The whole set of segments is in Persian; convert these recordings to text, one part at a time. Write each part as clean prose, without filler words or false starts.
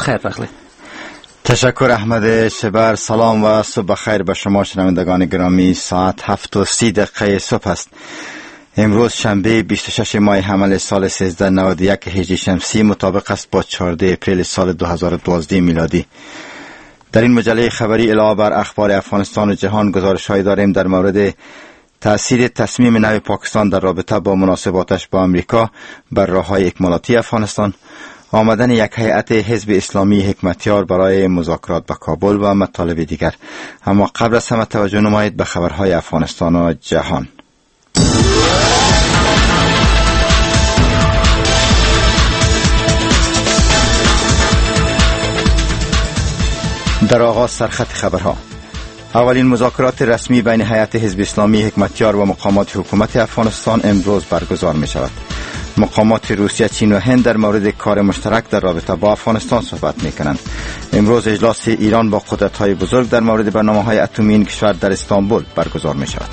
خیر راغلی. تشکر احمد شبر. سلام و صبح خیر به شما شنوندگان گرامی. ساعت 7:30 صبح است. امروز شنبه 26 ماه حمل سال 1391 هجری شمسی مطابق است با 14 اپریل سال 2012 میلادی. در این مجله خبری علاوه بر اخبار افغانستان و جهان گزارش‌هایی داریم در مورد تأثیر تصمیم نو پاکستان در رابطه با مناسباتش با امریکا بر راه‌های اکمالاتی افغانستان، آمدن یک هیئت حزب اسلامی حکمتیار برای مذاکرات به کابل و مطالب دیگر. اما قبل از همه توجه نمایید به خبرهای افغانستان و جهان. در آغاز سرخط خبرها. اولین مذاکرات رسمی بین هیئت حزب اسلامی حکمتیار و مقامات حکومت افغانستان امروز برگزار می شود. مقامات روسیه، چین و هند در مورد کار مشترک در رابطه با افغانستان صحبت می کنند. امروز اجلاس ایران با قدرت‌های بزرگ در مورد برنامه‌های اتمی این کشور در استانبول برگزار می شود.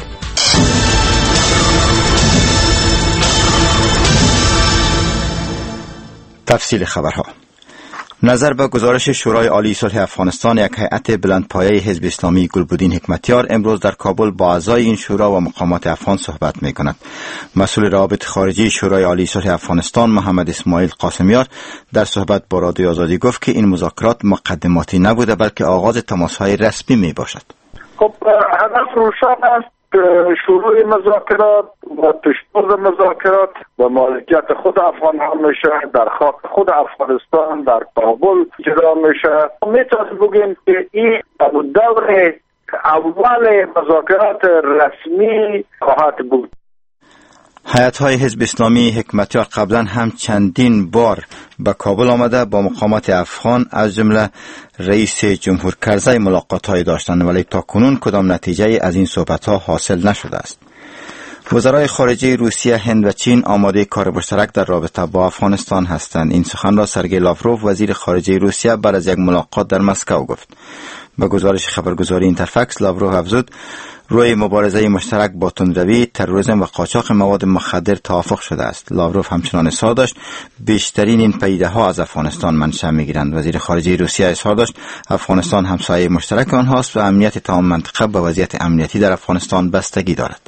تفصیل خبرها. نظر به گزارش شورای عالی صلح افغانستان، یک هیئت بلندپایه حزب اسلامی گلبدین حکمتیار امروز در کابل با اعضای این شورا و مقامات افغان صحبت می کند. مسئول روابط خارجی شورای عالی صلح افغانستان محمد اسماعیل قاسمیار در صحبت با رادیو آزادی گفت که این مذاکرات مقدماتی نبوده بلکه آغاز تماس‌های رسمی می باشد. خب هدف روشن است. شروع مذاکرات و پیشبرد مذاکرات و مالکیت خود افغان ها میشه، در خاک خود افغانستان در کابل اجرا میشه. میتونیم بگیم که این دور اول مذاکرات رسمی خواهد بود. هیئت‌های حزب اسلامی حکمتیار قبلا هم چندین بار به کابل آمده با مقامات افغان از جمله رئیس جمهور کرزی ملاقات‌های داشتند، ولی تا کنون کدام نتیجه از این صحبت‌ها حاصل نشده است. وزرای خارجه روسیه، هند و چین آماده کار مشترک در رابطه با افغانستان هستند. این سخن را سرگئی لاوروف وزیر خارجه روسیه بعد از یک ملاقات در مسکو گفت. به گزارش خبرگزاری اینترفکس لاوروف افزود روی مبارزه مشترک با تندروی، تروریسم و قاچاق مواد مخدر توافق شده است. لاوروف همچنان اظهار داشت بیشترین این پدیده ها از افغانستان منشأ میگیرند. وزیر خارجه روسیه اظهار داشت افغانستان همسایه مشترک آنهاست و امنیت تمام منطقه به وضعیت امنیتی در افغانستان بستگی دارد.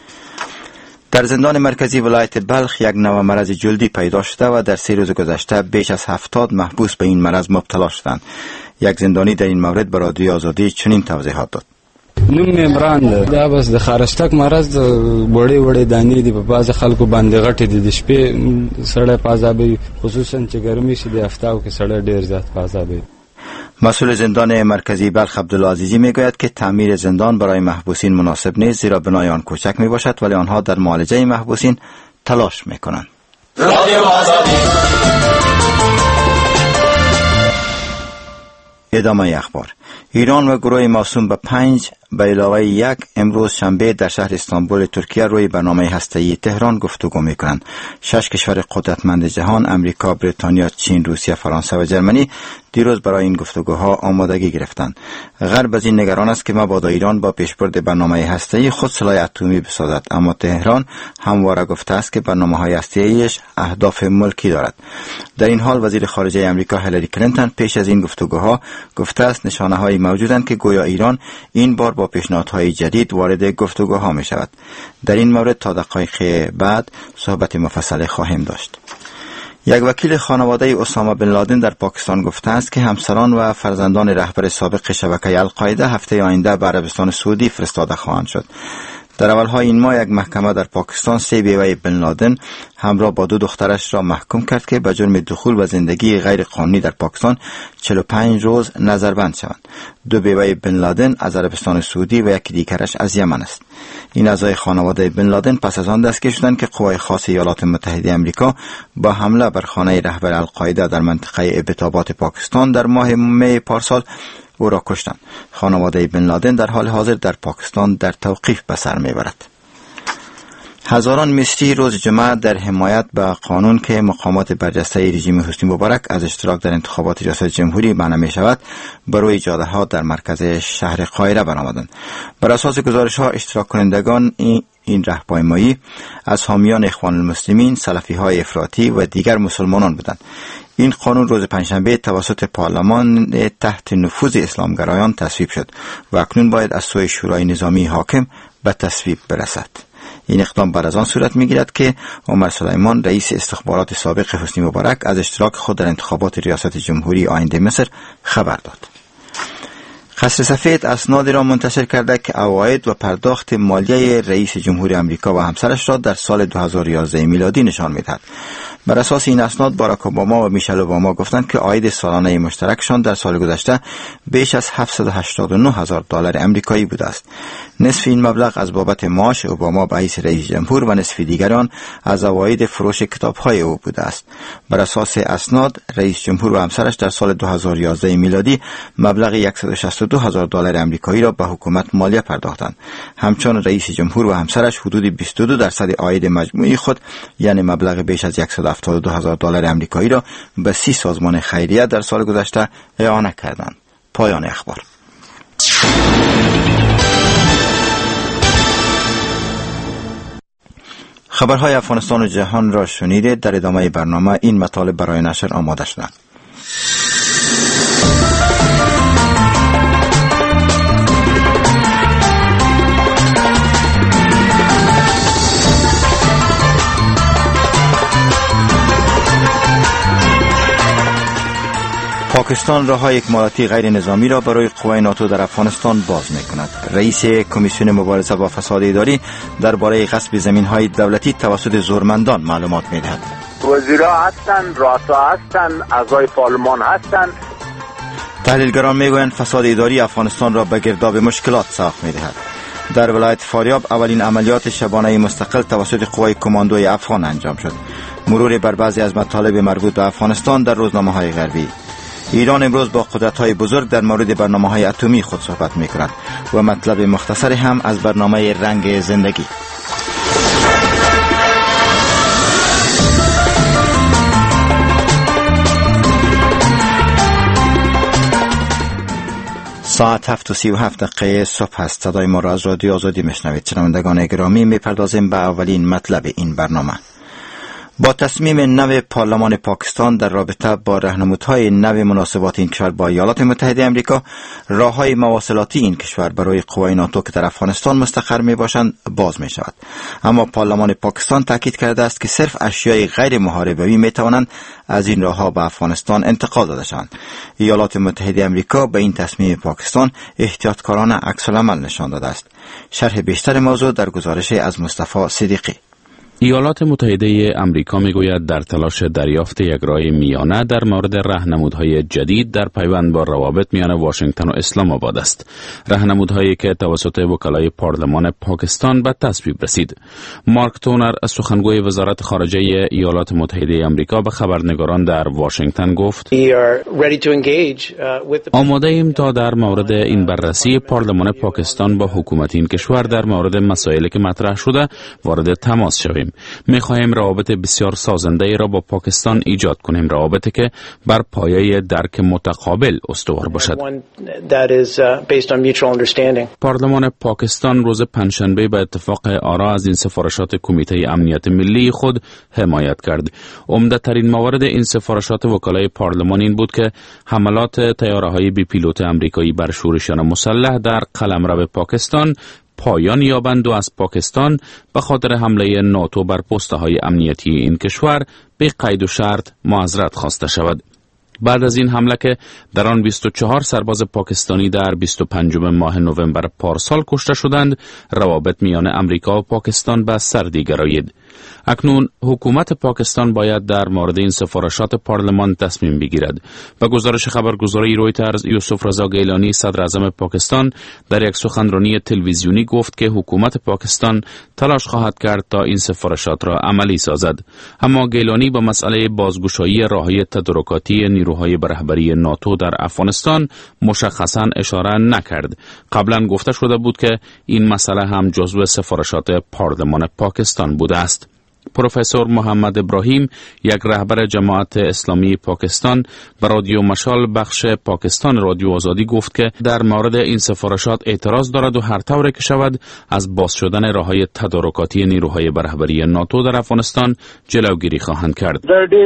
در زندان مرکزی ولایت بلخ یک نوع مرض جلدی پیدا شده و در 3 روز گذشته بیش از 70 محبوس به این مرض مبتلا شدند. یک زندانی در این مورد به رادیو آزادی چنین توضیحات داد. نوم عمران دا بس د خارشتک مرض وړي وړي دانی دی په باز خلکو باندې غټ دي د شپې سړی پازابي خصوصا چې ګرمي شي د هفتاو کې سړی ډیر زیات پازابي. مسئول زندان مرکزی بلخ عبدالعزیزی میگوید که تعمیر زندان برای محبوسین مناسب نیست زیرا بنای آن کوچک می باشد، ولی آنها در معالجه محبوسین تلاش میکنند. ادامه اخبار. ایران و گروه موسوم به 5 به علاوه 1 امروز شنبه در شهر استانبول ترکیه روی برنامه هسته‌ای تهران گفتگو می‌کنند. 6 کشور قدرتمند جهان، امریکا، بریتانیا، چین، روسیه، فرانسه و جرمنی دیروز برای این گفتگوها آمادگی گرفتند. غرب از این نگران است که مبادا ایران با پیشبرد برنامه هسته‌ای خود سلاح اتمی بسازد، اما تهران همواره گفته است که برنامه‌های هسته‌ایش اهداف ملکی دارد. در این حال وزیر خارجه آمریکا هیلاری کلینتون پیش از این گفتگوها گفته است نشانه‌هایی موجودند که گویا ایران این بار با پیشنهادهای جدید وارد گفتگوها می شود. در این مورد تا دقایق بعد صحبت مفصل خواهیم داشت. یک وکیل خانواده اسامه بن لادن در پاکستان گفته است که همسران و فرزندان رهبر سابق شبکه القاعده هفته آینده به عربستان سعودی فرستاده خواهند شد. در اولهای این ماه یک محکمه در پاکستان 3 بیوه بن لادن همراه با 2 دخترش را محکوم کرد که به جرم دخول و زندگی غیر قانونی در پاکستان 45 روز نظربند شوند. 2 بیوه بن لادن از عربستان سعودی و یکی دیگرش از یمن است. این اعضای خانواده بن لادن پس از آن دستگیر شدند که قوای خاص ایالات متحده آمریکا با حمله بر خانه رهبر القاعده در منطقه ابتابات پاکستان در ماه می پارسال او را کشتند. خانواده بن لادن در حال حاضر در پاکستان در توقیف به سر میبرد. هزاران مصری روز جمعه در حمایت به قانون که مقامات برجسته رژیم حسنی مبارک از اشتراک در انتخابات ریاست جمهوری منع می شود بر روی جاده ها در مرکز شهر قاهره برآمدند. بر اساس گزارش ها اشتراک کنندگان این راهپیمایی از حامیان اخوان المسلمین، سلفی های افراطی و دیگر مسلمانان بودند. این قانون روز پنجشنبه توسط پارلمان تحت نفوذ اسلامگرایان تصویب شد و اکنون باید از سوی شورای نظامی حاکم به تصویب برسد. این اقدام بعد از آن صورت می‌گیرد که عمر سلیمان رئیس استخبارات سابق حسنی مبارک از اشتراک خود در انتخابات ریاست جمهوری آینده مصر خبر داد. قصر سفید اسنادی را منتشر کرده که عواید و پرداخت مالیه رئیس جمهوری آمریکا و همسرش را در سال 2011 میلادی نشان می‌دهد. بر اساس این اسناد باراک اوباما و میشل اوباما گفتند که عاید سالانه مشترکشان در سال گذشته بیش از $789,000 آمریکایی بوده است. نصف این مبلغ از بابت معاش اوباما به حیث رئیس جمهور و نصف دیگر آن از عواید فروش کتاب‌های او بوده است. بر اساس اسناد رئیس جمهور و همسرش در سال 2011 میلادی مبلغ $162,000 آمریکایی را به حکومت مالیه پرداختند. همچنین رئیس جمهور و همسرش حدود 22% عاید مجموعی خود یعنی مبلغ بیش از $172,000 آمریکایی را به 30 سازمان خیریه در سال گذشته اعانه کردند. پایان اخبار. خبرهای افغانستان و جهان را شنیدید. در ادامه برنامه این مطالب برای نشر آماده شدند. پاکستان راههای اکمالاتی غیر نظامی را برای قوای ناتو در افغانستان باز می کند. رئیس کمیسیون مبارزه با فساد اداری درباره غصب زمین‌های دولتی توسط زورمندان معلومات می دهد. وزیرا هستند، رؤسا هستند، اعضای پارلمان هستند. تحلیلگران می گویند فساد اداری افغانستان را به گرداب مشکلات ساق می دهد. در ولایت فاریاب اولین عملیات شبانه مستقل توسط قوای کماندوی افغان انجام شد. مرور بر بعضی از مطالب مربوط به افغانستان در روزنامه‌های غربی. ایران امروز با قدرت‌های بزرگ در مورد برنامه‌های اتمی خود صحبت می‌کند و مطلب مختصر هم از برنامه رنگ زندگی. ساعت 7:37 صبح است. صدای ما را از رادیو آزادی میشنوید. شنوندگان گرامی، میپردازیم به اولین مطلب این برنامه. با تصمیم نو پارلمان پاکستان در رابطه با راهنمودهای نو مناسبات این کشور با ایالات متحده آمریکا، راههای مواصلاتی این کشور برای قوای ناتو که در افغانستان مستقر می باشند باز می شود. اما پارلمان پاکستان تاکید کرده است که صرف اشیای غیر محاربه‌ای می توانند از این راهها به افغانستان انتقال داده شوند. ایالات متحده آمریکا به این تصمیم پاکستان احتیاطکارانه عکس‌العمل نشان داده است. شرح بیشتر موضوع در گزارش از مصطفی صدیقی. ایالات متحده آمریکا میگوید در تلاش دریافت یک راه میانه در مورد راهنمودهای جدید در پیوند با روابط میان واشنگتن و اسلام آباد است. راهنمودهایی که توسط وکلای پارلمان پاکستان به تصویب رسید. مارک تونر از سخنگوی وزارت خارجه ایالات متحده آمریکا به خبرنگاران در واشنگتن گفت: آماده ایم تا در مورد این بررسی پارلمان پاکستان با حکومت این کشور در مورد مسائلی که مطرح شده وارد تماس شویم. می‌خواهیم روابط بسیار سازنده را با پاکستان ایجاد کنیم، روابطی که بر پایه درک متقابل استوار باشد. پارلمان پاکستان روز پنجشنبه به اتفاق آرا از این سفارشات کمیته امنیت ملی خود حمایت کرد. عمده‌ترین موارد این سفارشات وکلای پارلمان این بود که حملات طیاره‌های بی پیلوت آمریکایی بر شورشیان مسلح در قلمرو پاکستان پایان یابند و از پاکستان به خاطر حمله ناتو بر پست‌های امنیتی این کشور به قید و شرط معذرت خواسته شود. بعد از این حمله که در آن 24 سرباز پاکستانی در 25 ماه نوامبر پارسال کشته شدند، روابط میان امریکا و پاکستان به سردی گرایید. اکنون حکومت پاکستان باید در مورد این سفارشات پارلمان تصمیم بگیرد. به گزارش خبرگزاری رویترز، یوسف رضا گیلانی صدر اعظم پاکستان در یک سخنرانی تلویزیونی گفت که حکومت پاکستان تلاش خواهد کرد تا این سفارشات را عملی سازد. اما گیلانی با مسئله بازگشایی راههای تدارکاتی نیروهای رهبری ناتو در افغانستان مشخصاً اشاره نکرد. قبلا گفته شده بود که این مسئله هم جزو سفارشات پارلمان پاکستان بوده است. پروفسور محمد ابراهیم، یک رهبر جماعت اسلامی پاکستان، به رادیو مشال بخش پاکستان رادیو آزادی گفت که در مورد این سفارشات اعتراض دارد و هر طوری که شود از باز شدن راههای تدارکاتی نیروهای رهبری ناتو در افغانستان جلوگیری خواهند کرد.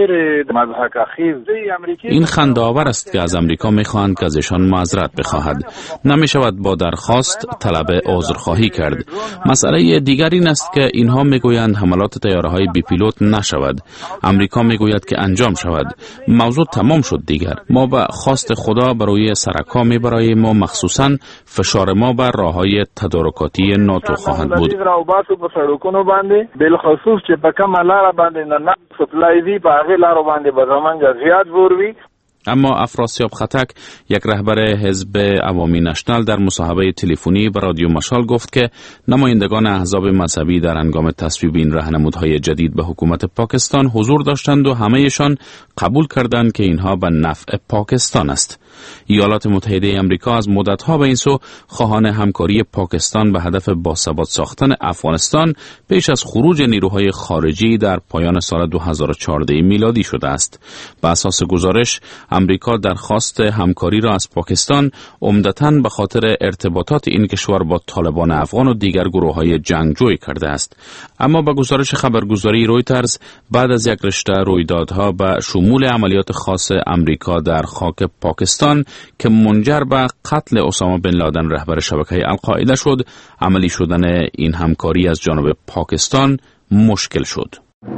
این خنده‌آور است که از امریکا می‌خواهند که از ایشان معذرت بخواهد. نمی‌شود با درخواست طلب عذرخواهی کرد. مسئله دیگر این است که اینها می‌گویند حملات طیاره‌های بی پیلوت نشود. امریکا میگوید که انجام شود. موضوع تمام شد دیگر. ما به خواست خدا برای سرکا میبراییم و مخصوصاً فشار ما بر راههای تدارکاتی ناتو خواهد بود. اما افراسیاب خطک، یک رهبر حزب عوامی نشنال، در مصاحبه تلفنی به رادیو مشال گفت که نمایندگان احزاب مذهبی در هنگام تصویب این راهنمودهای جدید به حکومت پاکستان حضور داشتند و همه‌شان قبول کردند که اینها به نفع پاکستان است. ایالات متحده آمریکا از مدت‌ها به این سو خواهان همکاری پاکستان به هدف باثبات ساختن افغانستان پیش از خروج نیروهای خارجی در پایان سال 2014 میلادی شده است. به اساس گزارش، امریکا درخواست همکاری را از پاکستان عمدتاً به خاطر ارتباطات این کشور با طالبان افغان و دیگر گروه‌های جنگجوی کرده است. اما به گزارش خبرگزاری رویترز، بعد از یک رشته رویدادها به شمول عملیات خاص امریکا در خاک پاکستان که منجر به قتل اسامه بن لادن رهبر شبکه القاعده شد، عملی شدن این همکاری از جانب پاکستان مشکل شد.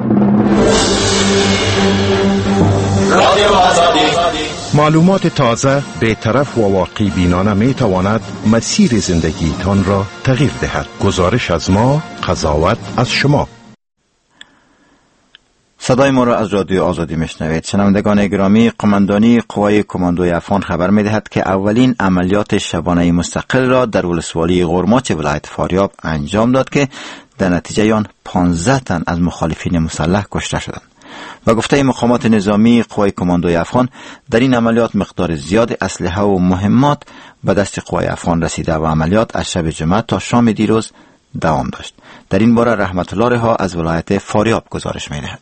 معلومات تازه، بی‌طرف و واقع بینانه می تواند مسیر زندگیتان را تغییر دهد. گزارش از ما، قضاوت از شما. صدای ما را از رادیو آزادی میشنوید. شنوندگان گرامی، قماندانی قوای کماندوی افغان خبر میدهد که اولین عملیات شبانه مستقل را در ولسوالی غرماچ ولایت فاریاب انجام داد که در نتیجه آن 15 تن از مخالفین مسلح کشته شدند. و گفته مقامات نظامی قوای کماندوی افغان، در این عملیات مقدار زیاد اسلحه و مهمات به دست قوای افغان رسیده و عملیات از شب جمعه تا شام دیروز دوام داشت. در این باره رحمت الله رها از ولایت فاریاب گزارش می‌دهد.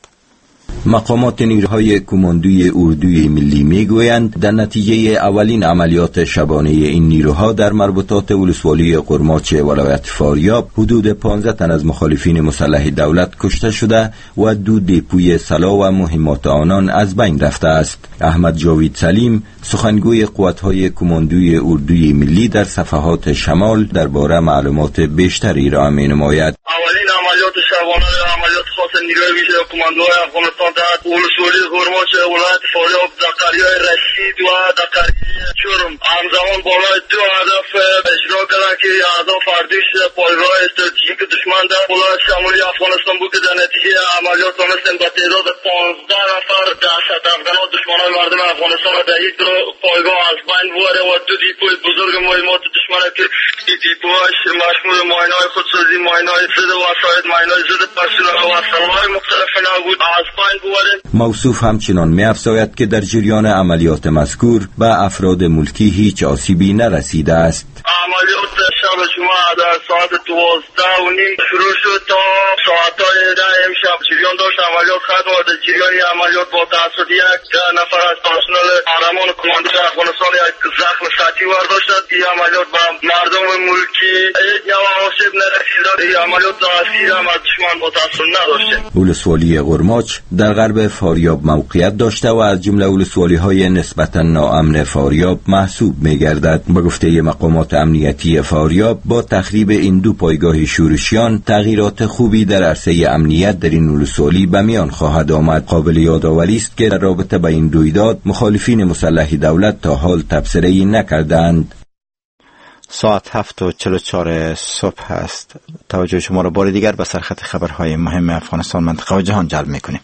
مقامات نیروهای کماندوی اردوی ملی میگویند در نتیجه اولین عملیات شبانه این نیروها در مربوطات ولسوالی قرماچ ولایت فاریاب حدود 15 تن از مخالفین مسلح دولت کشته شده و 2 دپوی سلاح و مهمات آنان از بین رفته است. احمد جاوید سلیم، سخنگوی قوت‌های کماندوی اردوی ملی، در صفحات شمال درباره معلومات بیشتری را می‌نماید. اولین عملیات شبانه عملیات خاص نیروی ویژه کماندوی افغانستان در ولسوالی غرماچ ولایت فاریاب در قریه رشید و در قریه چرم همزمان بالای 2 هدف اجرا کردند که اهداف ارتش پایگاه استراتژیک دشمن در ولایت شمالی افغانستان بود که در نتیجه عملیات تونستند به تعداد 15 نفر دهشت افغان دشمنان مردم افغانستان را در یک پایگاه از بین ببرند و 2 دیپوی بزرگ مهمات دشمن که این دیپوهاش مشمول ماینه‌های خودسازی، ماینه‌های ضد وسایط، ماینه‌های ضد پرسنل و اسلحه‌های مختلف نبود از بین ببرند. موصوف همچنان می‌افزاید که در جریان عملیات مذکور به افراد ملکی هیچ آسیبی نرسیده است. عملیات شب جمعه در ساعت 12:30 شروع شد تا ساعت‌های 10 امشب جریان داشت. عملیات ختم و در جریان عملیات با توسط 1 نفر از پرسنل قهرمان کماندوی افغانستان یک زخم سطحی برداشت. این عملیات به مردم ملکی هیچ نوع آسیب نرسید. این عملیات تاثیر هم از دشمن متأثر نداشت. ولسوالی غرماچ در غرب فاریاب موقعیت داشته و از جمله ولسوالی‌های نسبتاً ناامن فاریاب محسوب می‌گردد. به گفته مقامات امنیتی فاریاب، با تخریب این 2 پایگاه شورشیان تغییرات خوبی در عرصه امنیت در این ولسوالی به میان خواهد آمد. قابل یادآوری است که در رابطه با این رویداد مخالفین مسلح دولت تا حال تبصره‌ای نکردند. ساعت 7:44 صبح است. توجه شما را بار دیگر به سرخط خبرهای مهم افغانستان، منطقه و جهان جلب می‌کنیم.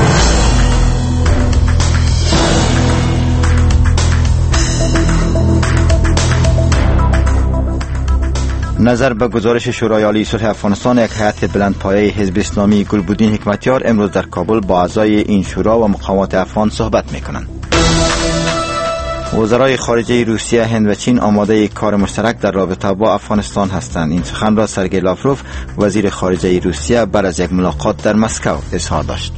نظر به گزارش شورای عالی صلح افغانستان، یک هیئت بلندپایه حزب اسلامی گلبودین حکمتیار امروز در کابل با اعضای این شورا و مقامات افغان صحبت می‌کنند. وزرای خارجه روسیه، هند و چین آماده کار مشترک در رابطه با افغانستان هستند. این سخن را سرگئی لاوروف، وزیر خارجه روسیه، بعد از یک ملاقات در مسکو اظهار داشت.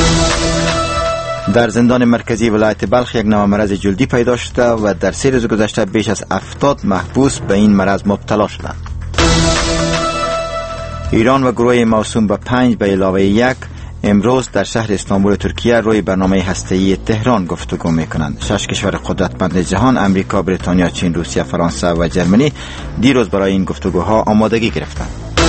در زندان مرکزی ولایت بلخ یک نوع مرض جلدی پیدا شده و در 3 روز گذشته بیش از 70 محبوس به این مرض مبتلا شدند. ایران و گروه موسوم به 5 به علاوه 1 امروز در شهر استانبول ترکیه روی برنامه هسته‌ای تهران گفتگو می‌کنند. 6 کشور قدرتمند جهان، امریکا، بریتانیا، چین، روسیه، فرانسه و جرمنی دیروز برای این گفتگوها آمادگی گرفتند.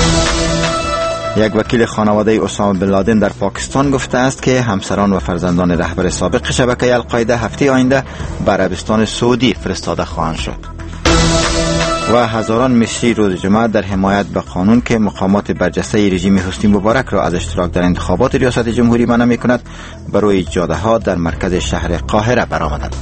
یک وکیل خانواده اسامه بن لادن در پاکستان گفته است که همسران و فرزندان رهبر سابق شبکه القاعده هفته آینده به عربستان سعودی فرستاده خواهند شد. و هزاران مصری روز جمعه در حمایت به قانون که مقامات برجسته رژیم حسنی مبارک را از اشتراک در انتخابات ریاست جمهوری منع می‌کند، بر روی جاده‌ها در مرکز شهر قاهره برآمدند.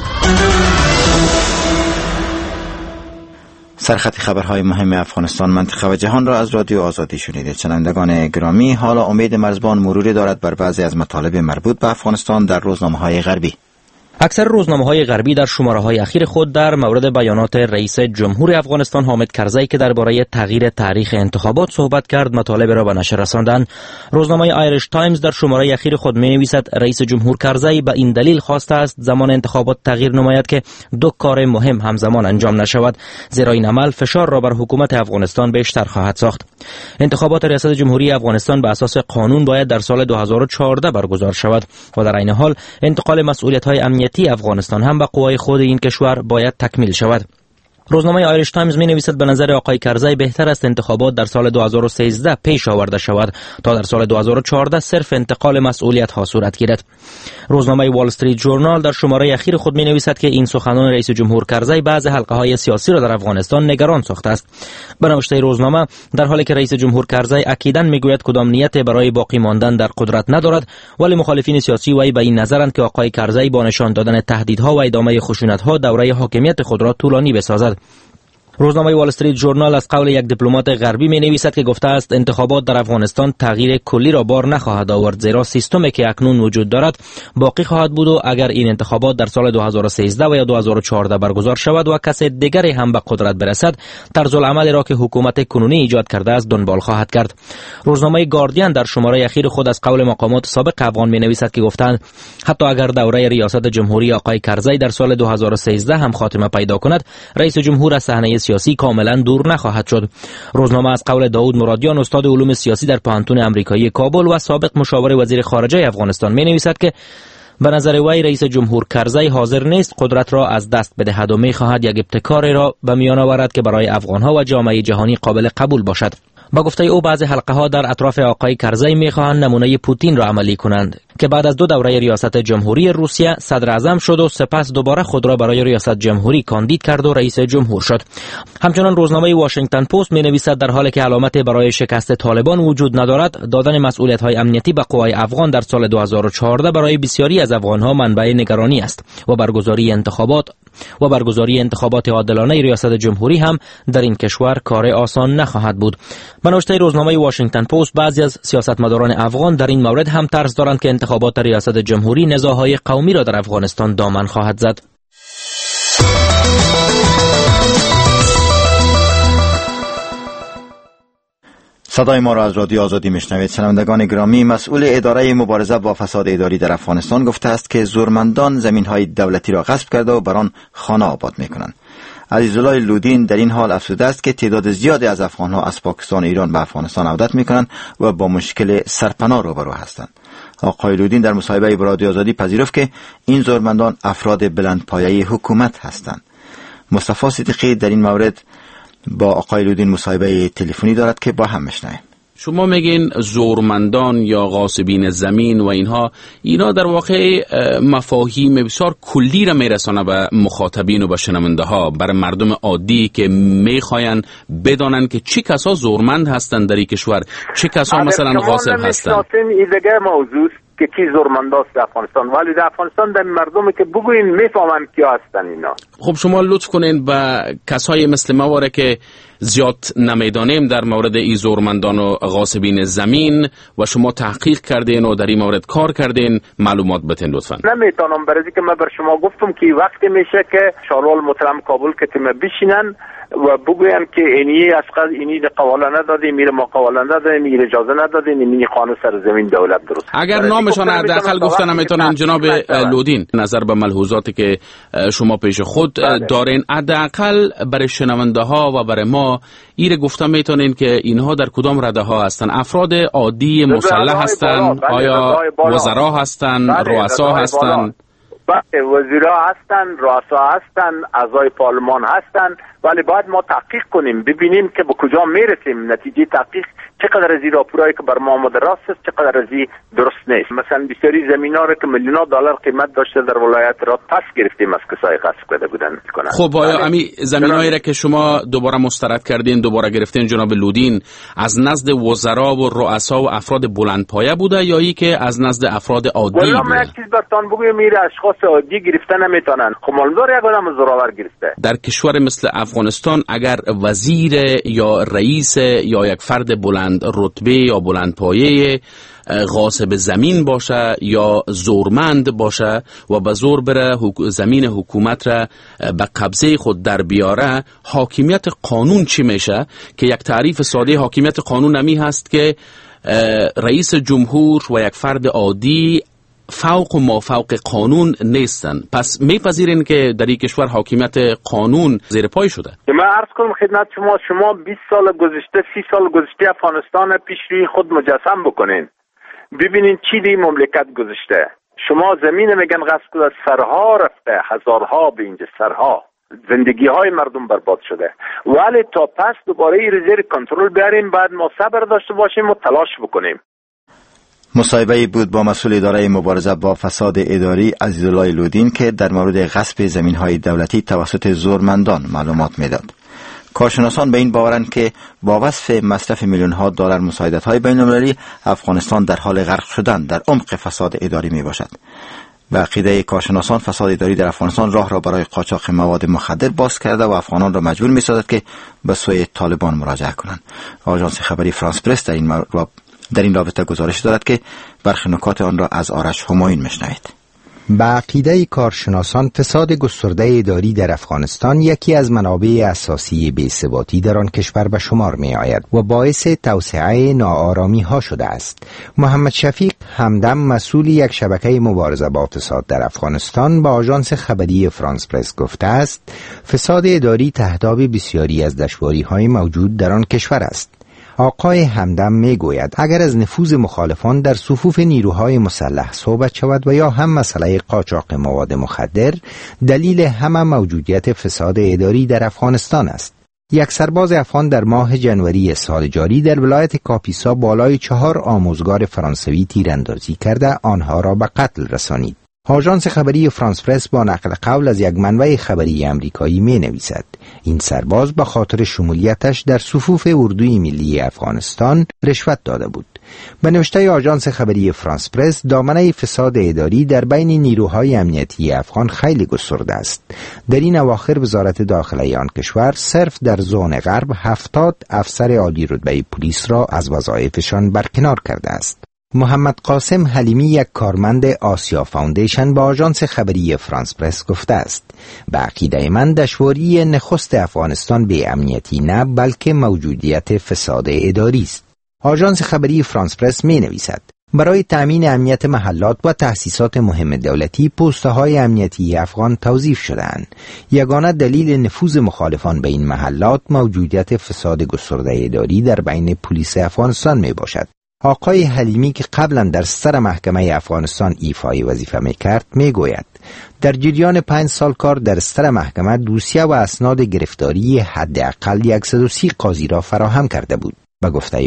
سرخط خبرهای مهم افغانستان، منطقه و جهان را از رادیو آزادی شنیدید. شنوندگان گرامی، حالا امید مرزبان مروری دارد بر بعضی از مطالب مربوط به افغانستان در روزنامه‌های غربی. اکثر روزنامه‌های غربی در شماره‌های اخیر خود در مورد بیانات رئیس جمهور افغانستان حامد کرزی که درباره تغییر تاریخ انتخابات صحبت کرد مطالب را به نشر رساندند. روزنامه آیریش تایمز در شماره اخیر خود می‌نویسد رئیس جمهور کرزی به این دلیل خواسته است زمان انتخابات تغییر نماید که 2 کار مهم همزمان انجام نشود، زیرا این عمل فشار را بر حکومت افغانستان بیشتر خواهد ساخت. انتخابات ریاست جمهوری افغانستان به اساس قانون باید در سال 2014 برگزار شود و در عین حال انتقال مسئولیت‌های امنیتی افغانستان هم به قوای خود این کشور باید تکمیل شود. روزنامه آیریش تایمز می نویسد به نظر آقای کرزی بهتر است انتخابات در سال 2013 پیش آورده شود تا در سال 2014 صرف انتقال مسئولیت ها صورت گیرد. روزنامه وال استریت ژورنال در شماره اخیر خود می نویسد که این سخنان رئیس جمهور کرزی بعض حلقه های سیاسی را در افغانستان نگران ساخته است. به نوشته روزنامه، در حالی که رئیس جمهور کرزی اکیداً میگوید کدام نیت برای باقی ماندن در قدرت ندارد، ولی مخالفین سیاسی وی به این نظرند که آقای کرزی با نشان دادن تهدیدها و ادامه خشونت‌ها دوره حاکمیت خود را طولانی بسازد. روزنامه وال استریت ژورنال از قول یک دیپلمات غربی می نویسد که گفته است انتخابات در افغانستان تغییر کلی را بار نخواهد آورد، زیرا سیستمی که اکنون وجود دارد باقی خواهد بود و اگر این انتخابات در سال 2013 و یا 2014 برگزار شود و کس دیگری هم به قدرت برسد، طرز العملی را که حکومت کنونی ایجاد کرده است دنبال خواهد کرد. روزنامه گاردین در شماره اخیر خود از قول مقامات سابق افغان می نویسد که گفتند حتی اگر دوره ریاست جمهوری آقای کرزی در سال 2013 هم خاتمه پیدا کند، رئیس جمهور از صحنه سیاسی کاملا دور نخواهد شد. روزنامه از قول داود مرادیان، استاد علوم سیاسی در پوهنتون آمریکایی کابل و سابق مشاور وزیر خارجه افغانستان می نویسد که به نظر وی رئیس جمهور کرزی حاضر نیست قدرت را از دست بدهد و می خواهد یک ابتکاری را به میان آورد که برای افغانها و جامعه جهانی قابل قبول باشد. با گفته او بعضی حلقه ها در اطراف آقای کرزی میخواهند نمونه پوتین را عملی کنند که بعد از 2 دوره ریاست جمهوری روسیه صدر اعظم شد و سپس دوباره خود را برای ریاست جمهوری کاندید کرد و رئیس جمهور شد. همچنان روزنامه واشنگتن پست می نویسد در حالی که علامتی برای شکست طالبان وجود ندارد، دادن مسئولیت های امنیتی به قوای افغان در سال 2014 برای بسیاری از افغانها منبع نگرانی است و برگزاری انتخابات عادلانه ریاست جمهوری هم در این کشور کار آسان نخواهد بود. به نوشته روزنامه واشنگتن پست، بعضی از سیاستمداران افغان در این مورد هم ترس دارند که انتخابات ریاست جمهوری نزاع‌های قومی را در افغانستان دامن خواهد زد. صدای ما را از رادیو آزادی میشنوید. شنوندگان گرامی، مسئول اداره مبارزه با فساد اداری در افغانستان گفته است که زورمندان زمین‌های دولتی را غصب کرده و بر آن خانه آباد می‌کنند. عزیزالله لودین در این حال افسوده است که تعداد زیادی از افغان‌ها از پاکستان و ایران به افغانستان عودت می‌کنند و با مشکل سرپناه روبرو هستند. آقای لودین در مصاحبه با رادیو آزادی پذیرفت که این زورمندان افراد بلندپایه حکومت هستند. مصطفی صدیقی در این مورد با آقای لودین مصاحبه تلفنی دارد که با هم میشنویم. شما میگین زورمندان یا غاصبین زمین و اینا در واقع مفاهیم بسیار کلی را میرسانه به مخاطبین و به شنونده ها، برای مردم عادی که میخواین بدانن که چه کسا زورمند هستند در این کشور، چه کسا مثلا غاصب هستند. این دیگه موضوع که کی زورمنداست در افغانستان، ولی در افغانستان در مردمی که بگوین میفهمن کیا هستن اینا. خب شما لطف کنین به کسای مثل ما واره که زیاد نمیدانیم در مورد این زورمندان و غاصبین زمین و شما تحقیق کردین و در این مورد کار کردین معلومات بتین لطفا. نمیتونم برای که من بر شما گفتم که وقتی میشه که شاروال محترم کابل که تیم بشینن و بگویم که اینی اسقل اینی قواله ندادیم، میره ما قواله ندادیم، میره اجازه ندادیم، اینی قانون سرزمین دولت درست. اگر نامشان حداقل گفتن نمیتونن جناب لودین، نظر به ملحوظاتی که شما پیش خود دارین، حداقل برای شنونده ها و برای ما ایره گفتن میتونین که اینها در کدام رده ها هستن؟ افراد عادی مسلح هستن؟ آیا وزرا هستن؟ رؤسا هستن؟ وزیرا هستن، رؤسا هستن، اعضای پارلمان هستن، ولی باید ما تحقیق کنیم ببینیم که به کجا میرسیم. نتیجه تحقیق چقدر از این راپورایی که بر ما آمده راست است، چقدر از این درست نیست. مثلا بسیاری زمینا رو که میلیون دلار قیمت داشته در ولایت را پس گرفتیم از کسای غصب کرده بودن. خب آیا امی زمینایی را که شما دوباره مسترد کردین، دوباره گرفتین جناب لودین، از نزد وزرا و رؤسا و افراد بلندپایه بوده یا ای که از نزد افراد عادی بوده؟ والله من یک چیز براتون بگم، میره اشخاص عادی گرفته نمیتونن. خب معلومه یک آدم زورآور گرفته. در کشور مثل افغانستان اگر وزیر یا رئیس یا یک فرد بلند رتبه یا بلندپایه غاصب زمین باشه یا زورمند باشه و به زور بره زمین حکومت را به قبضه خود در بیاره، حاکمیت قانون چی میشه؟ که یک تعریف ساده حاکمیت قانون نمی هست که رئیس جمهور و یک فرد عادی فوق و مافوق قانون نیستن. پس میپذیرین که در این کشور حاکمیت قانون زیر پای شده؟ من عرض کنم خدمت شما 20 سال گذشته 30 سال گذشته افغانستان پیش روی خود مجسم بکنین، ببینین چی دی مملکت گذشته. شما زمین میگن غصب کرده، سرها رفته، هزارها به اینجا سرها، زندگی های مردم برباد شده، ولی تا پس دوباره این زیر کنترل بیاریم، بعد ما صبر داشته باشیم و تلاش بکنیم. مصاحبه‌ای بود با مسئول اداره مبارزه با فساد اداری عزیزالله لودین که در مورد غصب زمین‌های دولتی توسط زورمندان معلومات میداد. کارشناسان به این باورند که با وصف مصرف میلیون‌ها دلار مساعدت‌های بین‌المللی، افغانستان در حال غرق شدن در عمق فساد اداری میباشد. به عقیده کارشناسان، فساد اداری در افغانستان راه را برای قاچاق مواد مخدر باز کرده و افغانان را مجبور می‌سازد که به سوی طالبان مراجعه کنند. آژانس خبری فرانس پرس در این رابطه گزارش دارد که برخی نکات آن را از آرش همایون میشنوید. به عقیده کارشناسان، فساد گسترده اداری در افغانستان یکی از منابع اساسی بی‌ثباتی در آن کشور به شمار می آید و باعث توسعه ناآرامی ها شده است. محمد شفیق همدم، مسئول یک شبکه مبارزه با فساد در افغانستان، با آژانس خبری فرانس پرس گفته است فساد اداری تهداب بسیاری از دشواری های موجود در آن کشور است. آقای همدم می گوید اگر از نفوذ مخالفان در صفوف نیروهای مسلح صحبت شود و یا هم مسئله قاچاق مواد مخدر، دلیل همه موجودیت فساد اداری در افغانستان است. یک سرباز افغان در ماه جنوری سال جاری در ولایت کاپیسا بالای 4 آموزگار فرانسوی تیراندازی کرده آنها را به قتل رسانید. آژانس خبری فرانس پرس با نقل قول از یک منبع خبری امریکایی می نویسد این سرباز به خاطر شمولیتش در صفوف اردوی ملی افغانستان رشوت داده بود. به نوشته آژانس خبری فرانس پرس، دامنه فساد اداری در بین نیروهای امنیتی افغان خیلی گسترده است. در این اواخر وزارت داخله آن کشور صرف در زون غرب 70 افسر عالی رتبه پلیس را از وظایفشان برکنار کرده است. محمد قاسم حلیمی، یک کارمند آسیا فاوندیشن، با آژانس خبری فرانس پرس گفته است به عقیده من دشواری نخست افغانستان به امنیتی نه بلکه موجودیت فساد اداری است. آژانس خبری فرانس پرس می نویسد برای تأمین امنیت محلات و تأسیسات مهم دولتی پست‌های امنیتی افغان توظیف شده‌اند. یگانه دلیل نفوذ مخالفان به این محلات موجودیت فساد گسترده اداری در بین پلیس افغانستان می باشد. آقای حلیمی که قبلا در سر محکمه افغانستان ایفای وظیفه میکرد میگوید در جریان 5 سال کار در سر محکمه دوسیه و اسناد گرفتاری حداقل 130 قاضی را فراهم کرده بود. به گفته وی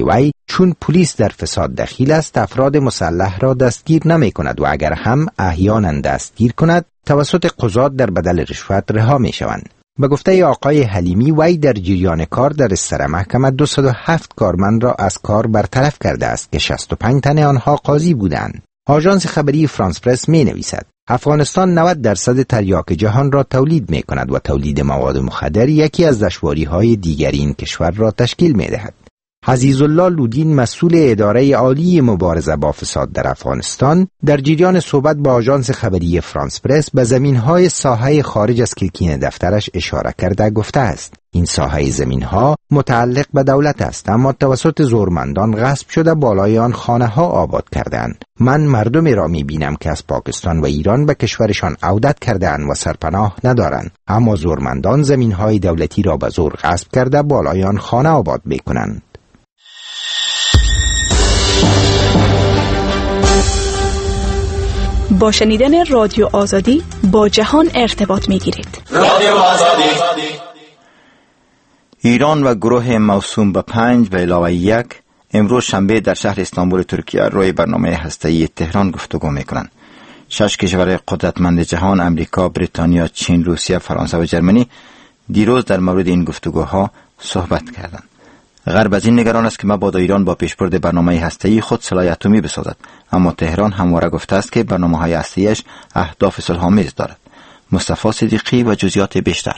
چون پلیس در فساد دخیل است افراد مسلح را دستگیر نمی کند و اگر هم احیانا دستگیر کند توسط قضات در بدل رشوت رها می شوند. به گفته آقای حلیمی وی در جریان کار در استر محکمه 207 کارمند را از کار برطرف کرده است که 65 تن آنها قاضی بودند. آژانس خبری فرانس پرس می نویسد افغانستان 90% تریاک جهان را تولید می کند و تولید مواد مخدر یکی از دشواری های دیگر این کشور را تشکیل می دهد. عزیزالله لودین مسئول اداره عالی مبارزه با فساد در افغانستان در جریان صحبت با آژانس خبری فرانس پرس به زمین‌های ساحه خارج از کلکین دفترش اشاره کرده گفته است این ساحه زمین‌ها متعلق به دولت است اما توسط زورمندان غصب شده بالای آن خانه‌ها آباد کردند. من مردمی را می‌بینم که از پاکستان و ایران به کشورشان عودت کردند و سرپناه ندارند اما زورمندان زمین‌های دولتی را به زور غصب کرده بالای آن خانه آباد می‌کنند. با شنیدن رادیو آزادی با جهان ارتباط می‌گیرید. رادیو آزادی. ایران و گروه موسوم به 5 به علاوه 1 امروز شنبه در شهر استانبول ترکیه روی برنامه هسته‌ای تهران گفتگو می‌کنند. 6 کشور قدرتمند جهان امریکا، بریتانیا، چین، روسیه، فرانسه و جرمنی دیروز در مورد این گفتگوها صحبت کردند. غرب از این نگران است که مبادا ایران با پیشبرد برنامه هسته‌ای خود سلاح اتمی بسازد، اما تهران همواره گفته است که برنامه‌های هسته‌ایش اهداف صلح‌آمیز دارد. مصطفی صدیقی و جزئیات بیشتر.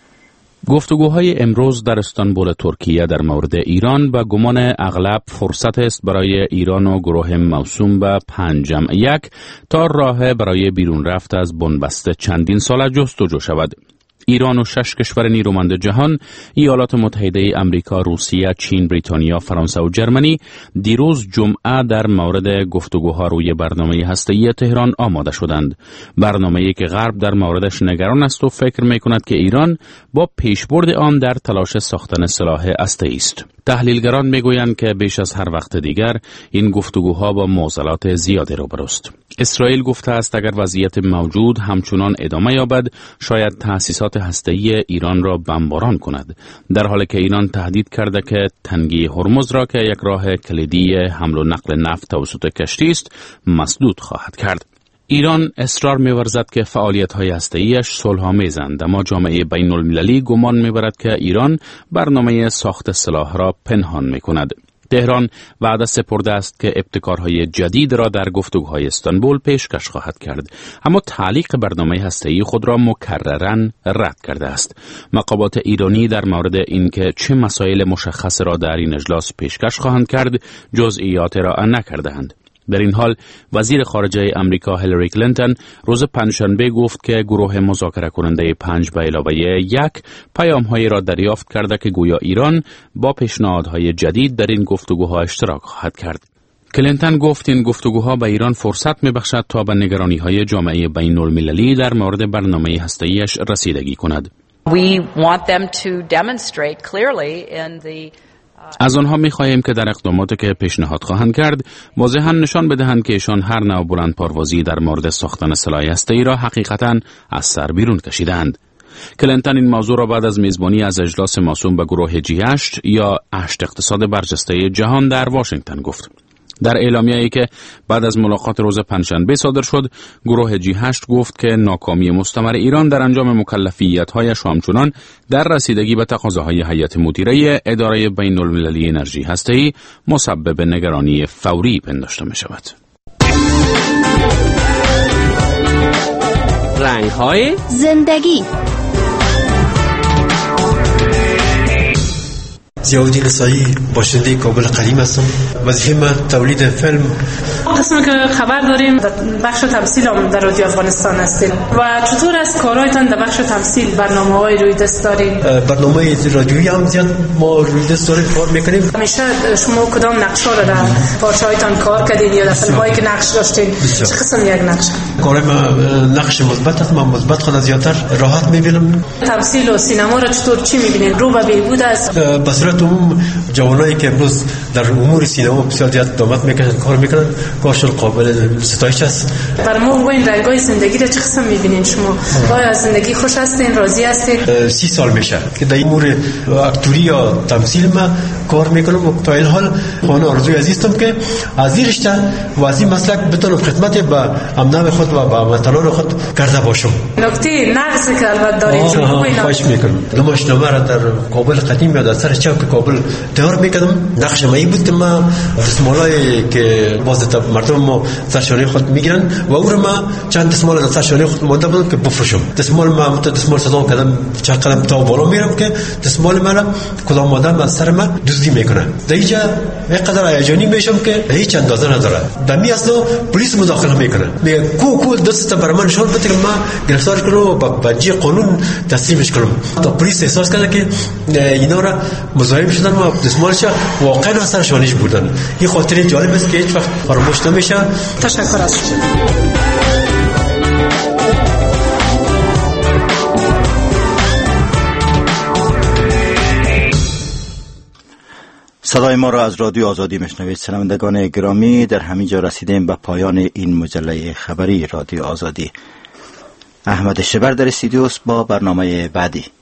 گفتگوهای امروز در استانبول ترکیه در مورد ایران به گمان اغلب فرصت است برای ایران و گروه موسوم به 5+1 تا راه برای بیرون رفت از بنبست چندین ساله جستجو شود. ایران و 6 کشور نیرومند جهان، ایالات متحده امریکا، روسیه، چین، بریتانیا، فرانسه و جرمنی دیروز جمعه در مورد گفتگوها روی برنامه هسته‌ای تهران آماده شدند. برنامه‌ای که غرب در موردش نگران است و فکر می‌کند که ایران با پیشبرد آن در تلاش ساختن سلاح هسته‌ای است. تحلیلگران میگویند که بیش از هر وقت دیگر این گفتگوها با معضلات زیادی روبروست. اسرائیل گفته است اگر وضعیت موجود همچنان ادامه یابد شاید تأسیسات هسته‌ای ایران را بمباران کند، در حالی که ایران تهدید کرده که تنگی هرمز را که یک راه کلیدی حمل و نقل نفت توسط کشتی است مسدود خواهد کرد. ایران اصرار می‌ورزد که فعالیت‌های هسته‌ایش صلح‌آمیزند، اما جامعه بین‌المللی گمان می‌برد که ایران برنامه ساخت سلاح را پنهان می‌کند. تهران وعده سپرده است که ابتکارهای جدید را در گفتگوهای استانبول پیشکش خواهد کرد، اما تعلیق برنامه هسته‌ای خود را مکرراً رد کرده است. مقامات ایرانی در مورد اینکه چه مسائل مشخص را در این اجلاس پیشکش خواهند کرد جزئیات را نکرده‌اند. در این حال وزیر خارجه امریکا هیلاری کلینتون روز پنجشنبه گفت که گروه مذاکره کننده 5+1 پیام‌هایی را دریافت کرده که گویا ایران با پیشنهادهای جدید در این گفتگوها اشتراک خواهد کرد. کلینتون گفت این گفتگوها به ایران فرصت می‌بخشد تا به نگرانی‌های جامعه بین‌المللی در مورد برنامه هسته‌ایش رسیدگی کند. از آنها می‌خواهیم که در اقداماتی که پیشنهاد خواهند کرد واضحاً نشان بدهند که ایشان هر نوع بلندپروازی در مورد ساختن سلاح هسته‌ای را حقیقتاً از سر بیرون کشیدند. کلینتون این موضوع را بعد از میزبانی از اجلاس موسوم به گروه G8 یا 8 اقتصاد برجسته جهان در واشنگتن گفت. در اعلامیه‌ای که بعد از ملاقات روز پنجشنبه صادر شد، گروه G8 گفت که ناکامی مستمر ایران در انجام مکلفیت‌هایش و همچنان در رسیدگی به تقاضاهای هیئت مدیره اداره بین‌المللی انرژی هسته‌ای مسبب نگرانی فوری پنداشته می‌شود. رنگ‌های زندگی. ضیاءالدین سایی باشنده کابل قدیم هستم. وظیفه من تولید فیلم. قسمی که خبر داریم در بخش تمثیل هم در رادیو افغانستان هستیم و چطور است کارهایتان در بخش تمثیل؟ برنامه‌های روی دست داریم؟ برنامه رادیویی هم زیاد ما روی دست داریم کار میکنیم. همیشه شما کدام نقشا را در پارچه‌هایتان کار کردید یا در فیلم‌هایی که نقش داشتین چه قسم یک نقش؟ کار ما نقش مثبت است. من مثبت خود زیاتر راحت میبینم. تمثیل و سینما را چطور چی میبینید؟ رو به بهبود است؟ به صورت جوانایی که امروز در امور سینما بسیار زیاد دامت میکشن، کار میکنن، کارشون قابل ستایش است. بر ما این رنگای زندگی را چه قسم میبینین شما؟ آیا از زندگی خوش هستین، راضی هستین؟ 30 سال میشه که در امور اکتوری یا تمثیل ما کار میکنم و تا این حال خانه آرزوی عزیزم که از این رشته و از این مسلک بتونم خدمت به امنام خود و به وطنان خود کرده باشم. نکته نقصی که البته دارید خواهش میکنم. نمایشنامه را در کابل قدیم یا در سر چوک کابل تیار میکردم. نقش ما این بود که ما دستمالایی که باز مردم ما سرشانه خود میگیرن و او را ما چند دستمال در سرشانه خود مانده بودم که بفروشم. دستمال ما دستمال صدا کردم چند قدم تا بالا میرم که دستمال من کدام آدم از سر من دزدی میکنه. در اینجا اینقدر هیجانی میشم که هیچ اندازه نداره. در می اصلا پلیس مداخله میکنه، میگه کو دست بر من نشون بده که ما گرفتار کنم و با بنجی قانون تسلیمش کنم. تا پلیس احساس کرده که اینا را مزاحم شدن و دستمالش واقعا اثر شانش بودن. این خاطره جالب است که هیچ وقت فراموش نمیشه. تشکر از شما. صدای ما را از رادیو آزادی میشنوید. شنوندگان گرامی، در همین جا رسیدیم به پایان این مجله خبری رادیو آزادی. احمد شبر در استودیو با برنامه بعدی.